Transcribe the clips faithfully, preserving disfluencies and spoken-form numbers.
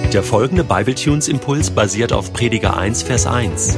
Der folgende Bibletunes-Impuls basiert auf Prediger eins, Vers eins.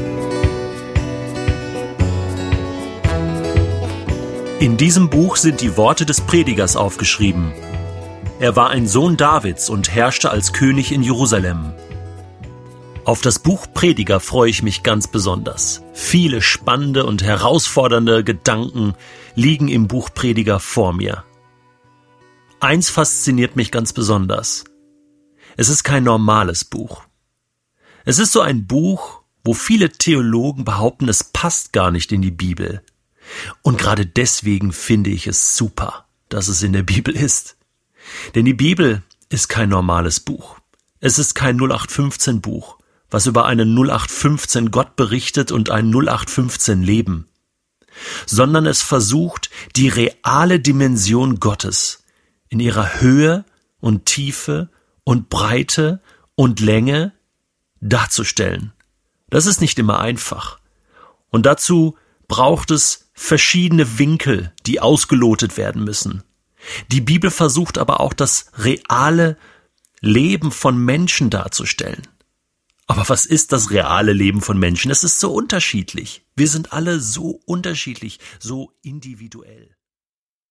In diesem Buch sind die Worte des Predigers aufgeschrieben. Er war ein Sohn Davids und herrschte als König in Jerusalem. Auf das Buch Prediger freue ich mich ganz besonders. Viele spannende und herausfordernde Gedanken liegen im Buch Prediger vor mir. Eins fasziniert mich ganz besonders. Es ist kein normales Buch. Es ist so ein Buch, wo viele Theologen behaupten, es passt gar nicht in die Bibel. Und gerade deswegen finde ich es super, dass es in der Bibel ist. Denn die Bibel ist kein normales Buch. Es ist kein null acht fünfzehn Buch, was über einen null acht fünfzehn Gott berichtet und ein null acht fünfzehn Leben. Sondern es versucht, die reale Dimension Gottes in ihrer Höhe und Tiefe und Breite und Länge darzustellen. Das ist nicht immer einfach. Und dazu braucht es verschiedene Winkel, die ausgelotet werden müssen. Die Bibel versucht aber auch das reale Leben von Menschen darzustellen. Aber was ist das reale Leben von Menschen? Es ist so unterschiedlich. Wir sind alle so unterschiedlich, so individuell.